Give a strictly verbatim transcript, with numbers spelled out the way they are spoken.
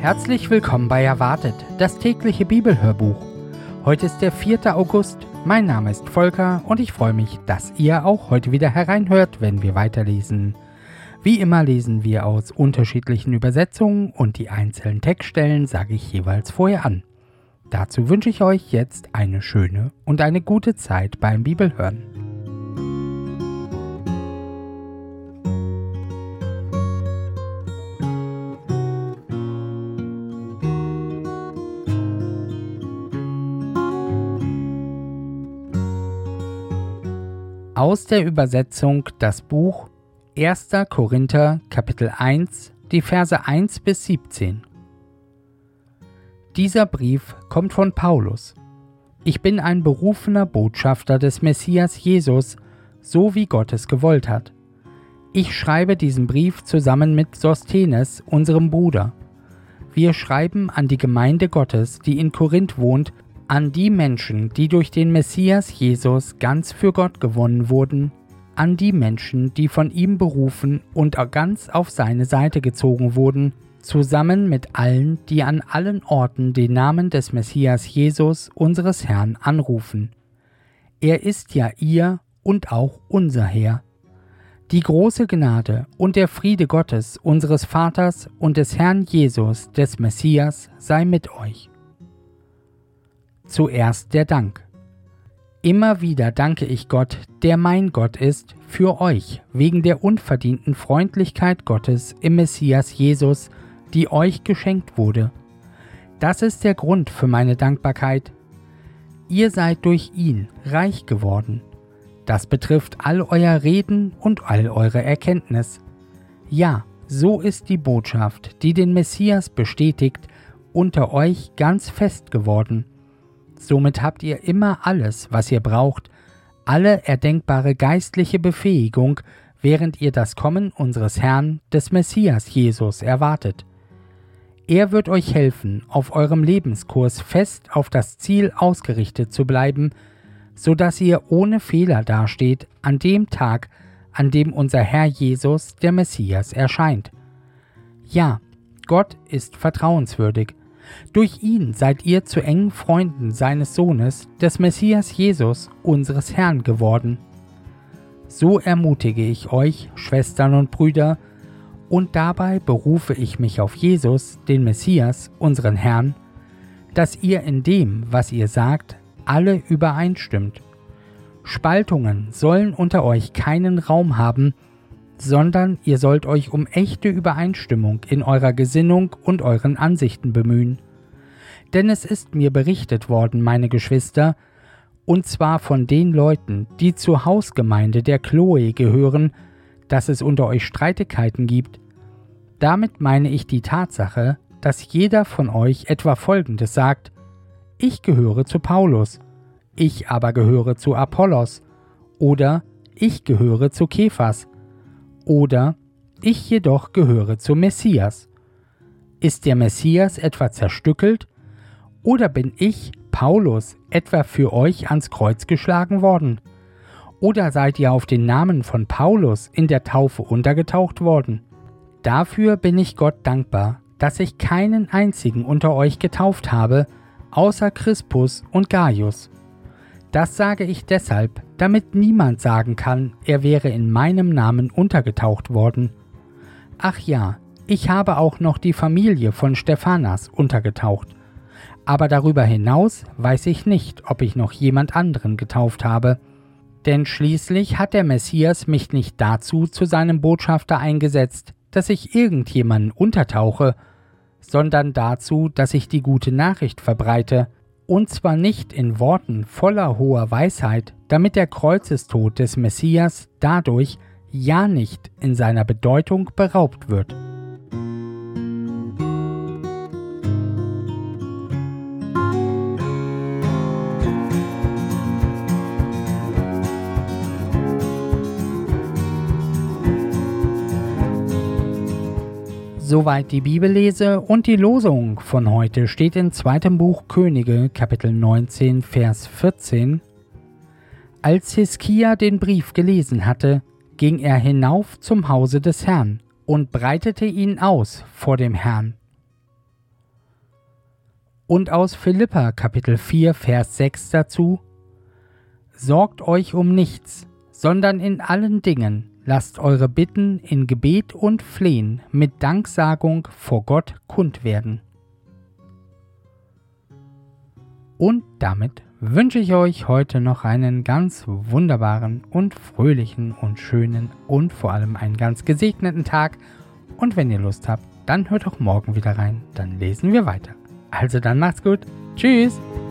Herzlich willkommen bei Erwartet, das tägliche Bibelhörbuch. Heute ist der vierte August, mein Name ist Volker und ich freue mich, dass ihr auch heute wieder hereinhört, wenn wir weiterlesen. Wie immer lesen wir aus unterschiedlichen Übersetzungen und die einzelnen Textstellen sage ich jeweils vorher an. Dazu wünsche ich euch jetzt eine schöne und eine gute Zeit beim Bibelhören. Aus der Übersetzung das Buch erster Korinther Kapitel eins, die Verse eins bis siebzehn. Dieser Brief kommt von Paulus. Ich bin ein berufener Botschafter des Messias Jesus, so wie Gott es gewollt hat. Ich schreibe diesen Brief zusammen mit Sosthenes, unserem Bruder. Wir schreiben an die Gemeinde Gottes, die in Korinth wohnt, an die Menschen, die durch den Messias Jesus ganz für Gott gewonnen wurden, an die Menschen, die von ihm berufen und ganz auf seine Seite gezogen wurden, zusammen mit allen, die an allen Orten den Namen des Messias Jesus, unseres Herrn, anrufen. Er ist ja ihr und auch unser Herr. Die große Gnade und der Friede Gottes, unseres Vaters und des Herrn Jesus, des Messias, sei mit euch. Zuerst der Dank. Immer wieder danke ich Gott, der mein Gott ist, für euch, wegen der unverdienten Freundlichkeit Gottes im Messias Jesus, die euch geschenkt wurde. Das ist der Grund für meine Dankbarkeit. Ihr seid durch ihn reich geworden. Das betrifft all euer Reden und all eure Erkenntnis. Ja, so ist die Botschaft, die den Messias bestätigt, unter euch ganz fest geworden. Somit habt ihr immer alles, was ihr braucht, alle erdenkbare geistliche Befähigung, während ihr das Kommen unseres Herrn, des Messias Jesus, erwartet. Er wird euch helfen, auf eurem Lebenskurs fest auf das Ziel ausgerichtet zu bleiben, so dass ihr ohne Fehler dasteht an dem Tag, an dem unser Herr Jesus, der Messias, erscheint. Ja, Gott ist vertrauenswürdig. Durch ihn seid ihr zu engen Freunden seines Sohnes, des Messias Jesus, unseres Herrn, geworden. So ermutige ich euch, Schwestern und Brüder, und dabei berufe ich mich auf Jesus, den Messias, unseren Herrn, dass ihr in dem, was ihr sagt, alle übereinstimmt. Spaltungen sollen unter euch keinen Raum haben, sondern ihr sollt euch um echte Übereinstimmung in eurer Gesinnung und euren Ansichten bemühen. Denn es ist mir berichtet worden, meine Geschwister, und zwar von den Leuten, die zur Hausgemeinde der Chloe gehören, dass es unter euch Streitigkeiten gibt. Damit meine ich die Tatsache, dass jeder von euch etwa Folgendes sagt: Ich gehöre zu Paulus, ich aber gehöre zu Apollos, oder ich gehöre zu Kephas, oder ich jedoch gehöre zum Messias. Ist der Messias etwa zerstückelt? Oder bin ich, Paulus, etwa für euch ans Kreuz geschlagen worden? Oder seid ihr auf den Namen von Paulus in der Taufe untergetaucht worden? Dafür bin ich Gott dankbar, dass ich keinen einzigen unter euch getauft habe, außer Crispus und Gaius. Das sage ich deshalb, damit niemand sagen kann, er wäre in meinem Namen untergetaucht worden. Ach ja, ich habe auch noch die Familie von Stephanas untergetaucht. Aber darüber hinaus weiß ich nicht, ob ich noch jemand anderen getauft habe. Denn schließlich hat der Messias mich nicht dazu zu seinem Botschafter eingesetzt, dass ich irgendjemanden untertauche, sondern dazu, dass ich die gute Nachricht verbreite, und zwar nicht in Worten voller hoher Weisheit, damit der Kreuzestod des Messias dadurch ja nicht in seiner Bedeutung beraubt wird. Soweit die Bibellese und die Losung von heute steht in zweitem Buch Könige, Kapitel neunzehn, Vers vierzehn. Als Hiskia den Brief gelesen hatte, ging er hinauf zum Hause des Herrn und breitete ihn aus vor dem Herrn. Und aus Philipper Kapitel vier, Vers sechs dazu: Sorgt euch um nichts, sondern in allen Dingen lasst eure Bitten in Gebet und Flehen mit Danksagung vor Gott kund werden. Und damit wünsche ich euch heute noch einen ganz wunderbaren und fröhlichen und schönen und vor allem einen ganz gesegneten Tag. Und wenn ihr Lust habt, dann hört auch morgen wieder rein, dann lesen wir weiter. Also dann macht's gut. Tschüss!